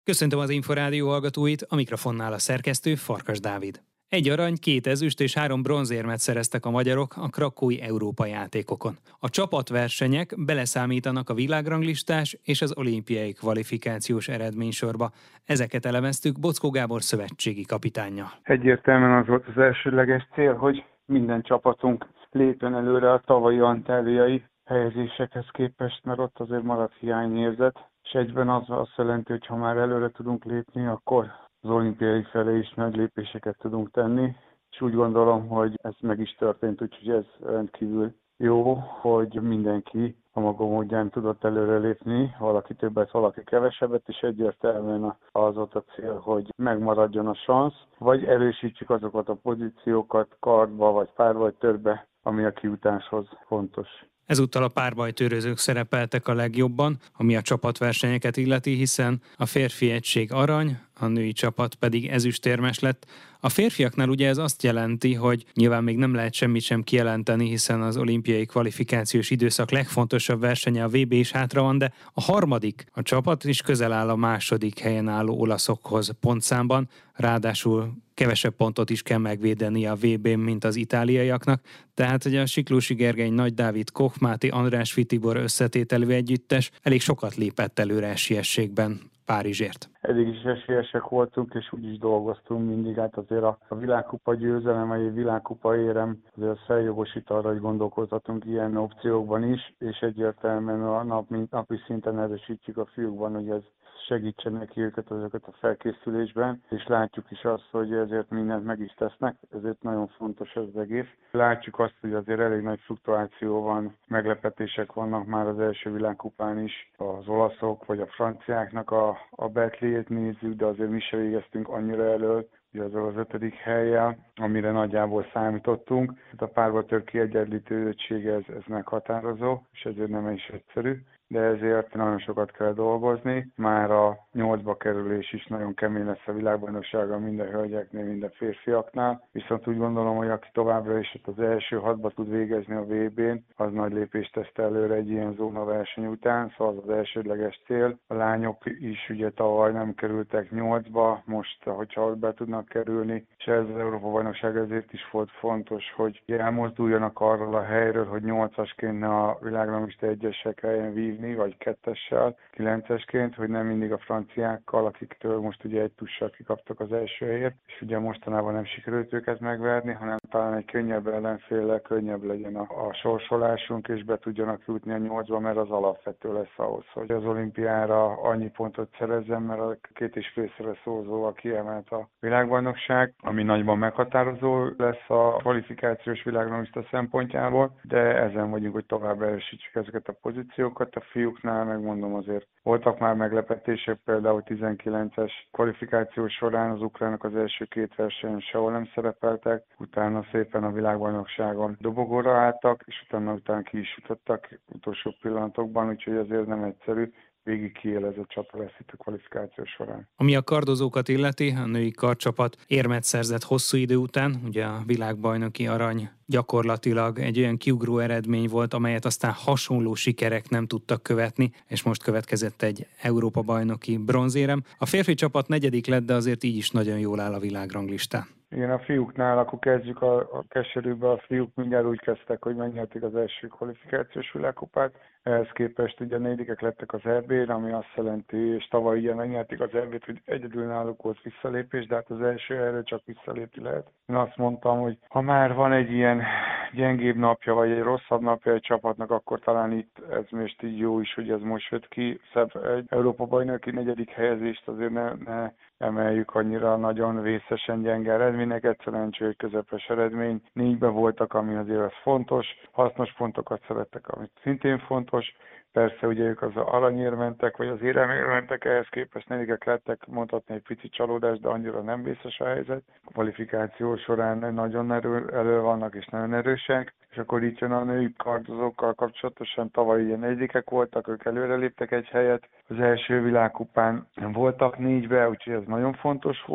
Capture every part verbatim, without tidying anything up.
Köszöntöm az Inforádió hallgatóit, a mikrofonnál a szerkesztő Farkas Dávid. Egy arany, két ezüst és három bronzérmet szereztek a magyarok a krakói Európa játékokon. A csapatversenyek beleszámítanak a világranglistás és az olimpiai kvalifikációs eredménysorba. Ezeket elemeztük Boczkó Gábor szövetségi kapitánnyal. Egyértelműen az volt az elsődleges cél, hogy minden csapatunk lépjen előre a tavalyi antáliai helyezésekhez képest, mert ott azért maradt hiányérzet, és egyben az azt jelenti, hogy ha már előre tudunk lépni, akkor az olimpiai felé is nagy lépéseket tudunk tenni, és úgy gondolom, hogy ez meg is történt, úgyhogy ez rendkívül jó, hogy mindenki a maga módján tudott előrelépni, valaki többet, valaki kevesebbet, és egyértelműen az volt a cél, hogy megmaradjon a szansz, vagy erősítsük azokat a pozíciókat kardba, vagy pár vagy törbe, ami a kijutáshoz fontos. Ezúttal a párbajtőrözők szerepeltek a legjobban, ami a csapatversenyeket illeti, hiszen a férfi egység arany, a női csapat pedig ezüstérmes lett. A férfiaknál ugye ez azt jelenti, hogy nyilván még nem lehet semmit sem kijelenteni, hiszen az olimpiai kvalifikációs időszak legfontosabb versenye a vé bé is hátra van, de a harmadik a csapat is közel áll a második helyen álló olaszokhoz pontszámban, ráadásul kevesebb pontot is kell megvédeni a vé bén, mint az itáliaiaknak, tehát hogy a Siklósi Gergely, Nagy Dávid, Koch Máté, András Fitibor összetételű együttes elég sokat lépett előre esélyességben Párizsért. Eddig is esélyesek voltunk, és úgy is dolgoztunk mindig, hát azért a, a világkupa győzelem, vagy a világkupa érem, azért az feljogosít arra, hogy gondolkozhatunk ilyen opciókban is, és egyértelműen a nap, napi szinten erősítjük a fiúkban, hogy ez segítsen neki őket azokat a felkészülésben, és látjuk is azt, hogy ezért mindent meg is tesznek, ezért nagyon fontos ez az egész. Látjuk azt, hogy azért elég nagy fluktuáció van, meglepetések vannak már az első világkupán is, az olaszok vagy a franciáknak a, a betléjét nézzük, de azért mi se végeztünk annyira elől, ugye azzal az ötödik hellyel, amire nagyjából számítottunk. A párbajtőr kiegyenlítődöttsége ez, ez meghatározó, és ezért nem is egyszerű, de ezért nagyon sokat kell dolgozni. Már a nyolcba kerülés is nagyon kemény lesz a világbajnokságon mind a hölgyeknél, mind a férfiaknál. Viszont úgy gondolom, hogy aki továbbra is az első hatba tud végezni a vé bén, az nagy lépést tesz előre egy ilyen zónaverseny után, szóval az az elsődleges cél. A lányok is ugye tavaly nem kerültek nyolcba, most hogyha be tudnak kerülni, és ez az Európa-bajnokság ezért is volt fontos, hogy elmozduljanak arról a helyről, hogy nyolcasként ne a világranglista egyesek helyen vívni, vagy kettessel, kilencesként, hogy nem mindig a franciákkal, akiktől most ugye egy tussal kikaptak az első helyért, és ugye mostanában nem sikerült őket megverni, hanem talán egy könnyebb ellenféllel könnyebb legyen a, a sorsolásunk, és be tudjanak jutni a nyolcba, mert az alapvető lesz ahhoz, hogy az olimpiára annyi pontot szerezzen, mert a két és félszeres szózóval kiemelt a világbajnokság, ami nagyban meghatározó lesz a kvalifikációs világranglista szempontjából, de ezen vagyunk, hogy tovább erősítsük ezeket a pozíciókat. A fiúknál megmondom azért voltak már meglepetések, például tizenkilences kvalifikációs során az ukránok az első két versenyen sehol nem szerepeltek, utána szépen a világbajnokságon dobogóra álltak, és utána utána ki is jutottak utolsó pillanatokban, úgyhogy azért nem egyszerű. Végig kiélezett csata lesz itt a kvalifikáció során. Ami a kardozókat illeti, a női kardcsapat érmet szerzett hosszú idő után, ugye a világbajnoki arany gyakorlatilag egy olyan kiugró eredmény volt, amelyet aztán hasonló sikerek nem tudtak követni, és most következett egy Európa-bajnoki bronzérem. A férfi csapat negyedik lett, de azért így is nagyon jól áll a világranglistán. Igen, a fiúknál, akkor kezdjük a, a keserűbe, a fiúk mindjárt úgy kezdtek, hogy megnyerték az első kvalifikációs világkupát. Ehhez képest ugye negyedikek lettek az é bén, ami azt jelenti, és tavaly ugye megnyerték az é bét, hogy egyedül náluk volt visszalépés, de hát az első erről csak visszalépni lehet. Én azt mondtam, hogy ha már van egy ilyen gyengébb napja, vagy egy rosszabb napja egy csapatnak, akkor talán itt ez most így jó is, hogy ez most jött ki. Szebb egy Európa-bajnoki negyedik helyezést azért ne, ne emeljük annyira nagyon vészesen gyenge eredménynek, egyszerűen csak egy közepes eredmény. Négybe voltak, ami azért az fontos, hasznos pontokat szerettek, amit szintén fontos. Persze ugye ők az aranyérmentek, vagy az éremérmentek, ehhez képest negyedikek lettek, mondhatni egy pici csalódás, de annyira nem vészes a helyzet. A kvalifikáció során nagyon erő, elő vannak és nagyon erősek, és akkor itt jön a női kardozókkal kapcsolatosan, tavaly ilyen negyedikek voltak, ők előreléptek egy helyet, az első világkupán voltak négybe, úgyhogy ez nagyon fontos volt,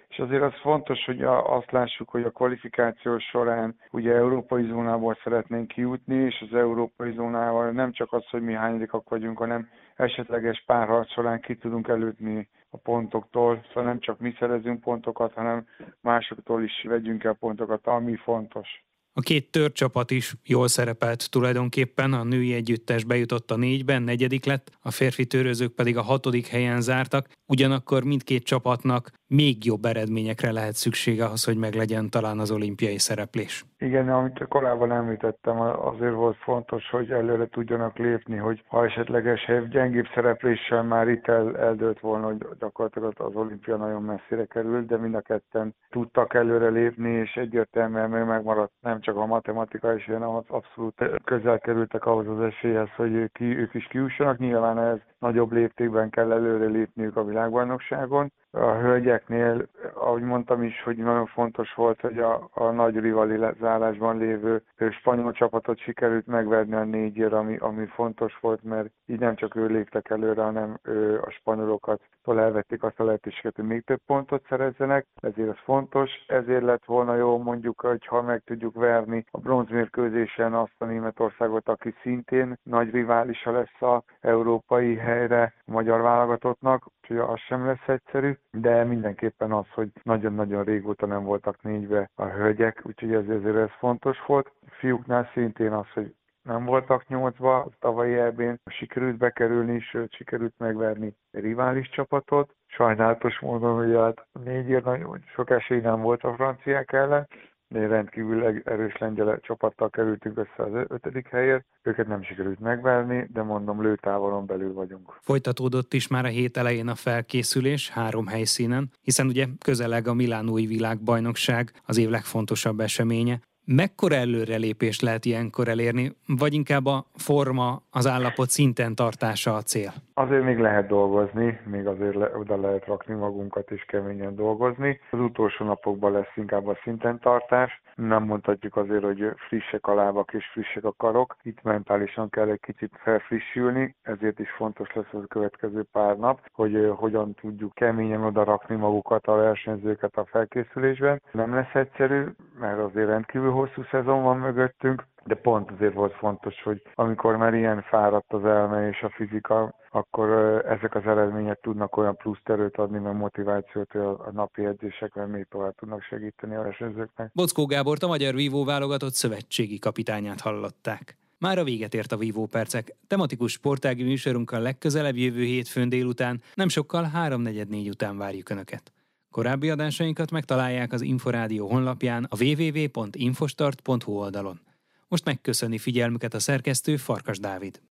és azért az fontos, hogy a, azt lássuk, hogy a kvalifikáció során ugye európai zónából szeretnénk kijutni, és az európai zónával nem csak az, hogy mi hányadikak vagyunk, hanem esetleges párharc során ki tudunk elütni a pontoktól, szóval nem csak mi szerezünk pontokat, hanem másoktól is vegyünk el pontokat, ami fontos. A két törcsapat is jól szerepelt tulajdonképpen, a női együttes bejutott a négyben, negyedik lett, a férfi törőzők pedig a hatodik helyen zártak, ugyanakkor mindkét csapatnak még jobb eredményekre lehet szüksége ahhoz, hogy meglegyen talán az olimpiai szereplés. Igen, amit korábban említettem, azért volt fontos, hogy előre tudjanak lépni, hogy ha esetleges gyengébb szerepléssel már itt el, eldőlt volna, hogy gyakorlatilag az olimpia nagyon messzire került, de mind a ketten tudtak előre lépni, és egyértelműen még megmaradt nem csak a matematika, és ilyen abszolút közel kerültek ahhoz az esélyhez, hogy ki, ők is kiussanak. Nyilván ez nagyobb léptékben kell előre lépniük a világbajnokságon. A hölgyeknél, ahogy mondtam is, hogy nagyon fontos volt, hogy a, a nagy rivalizálásban lévő spanyol csapatot sikerült megverni a négyért, ami, ami fontos volt, mert így nem csak ő léptek előre, hanem ő, a spanyolokat elvették azt a lehetőséget, hogy még több pontot szerezzenek, ezért ez fontos. Ezért lett volna jó mondjuk, hogy ha meg tudjuk verni a bronzmérkőzésen azt a Németországot, aki szintén nagy riválisa lesz az európai helyre a magyar válogatottnak, úgyhogy az sem lesz egyszerű, de mindenképpen az, hogy nagyon-nagyon régóta nem voltak négybe a hölgyek, úgyhogy ezért ez fontos volt. A fiúknál szintén az, hogy nem voltak nyolcba, a tavalyi é bén sikerült bekerülni, sőt sikerült megverni egy rivális csapatot. Sajnálatos módon, hogy hát négyért nagyon sok esély nem volt a franciák ellen, de rendkívül erős lengyel csapattal kerültünk össze az ötödik helyért. Őket nem sikerült megverni, de mondom, lőtávolon belül vagyunk. Folytatódott is már a hét elején a felkészülés három helyszínen, hiszen ugye közeleg a milánói világbajnokság, az év legfontosabb eseménye. Mekkora előrelépést lehet ilyenkor elérni, vagy inkább a forma, az állapot szinten tartása a cél? Azért még lehet dolgozni, még azért le, oda lehet rakni magunkat és keményen dolgozni. Az utolsó napokban lesz inkább a szinten tartás. Nem mondhatjuk azért, hogy frissek a lábak és frissek a karok. Itt mentálisan kell egy kicsit felfrissülni, ezért is fontos lesz az a következő pár nap, hogy hogyan tudjuk keményen oda rakni magukat, a versenyzőket a felkészülésben. Nem lesz egyszerű, mert azért rendkívül hosszú szezon van mögöttünk, de pont azért volt fontos, hogy amikor már ilyen fáradt az elme és a fizika, akkor ezek az eredmények tudnak olyan plusz erőt adni, mert motivációt, hogy a napi edzésekben még tovább tudnak segíteni a versenyzőknek. Bockó Gábort, a magyar vívó válogatott szövetségi kapitányát hallották. Már a véget ért a Vívó Percek. Tematikus sportági műsorunkkal legközelebb jövő hétfőn délután, nem sokkal háromnegyed négy után várjuk Önöket. Korábbi adásainkat megtalálják az Inforádió honlapján, a double-u double-u double-u pont infostart pont hu oldalon. Most megköszöni figyelmüket a szerkesztő, Farkas Dávid.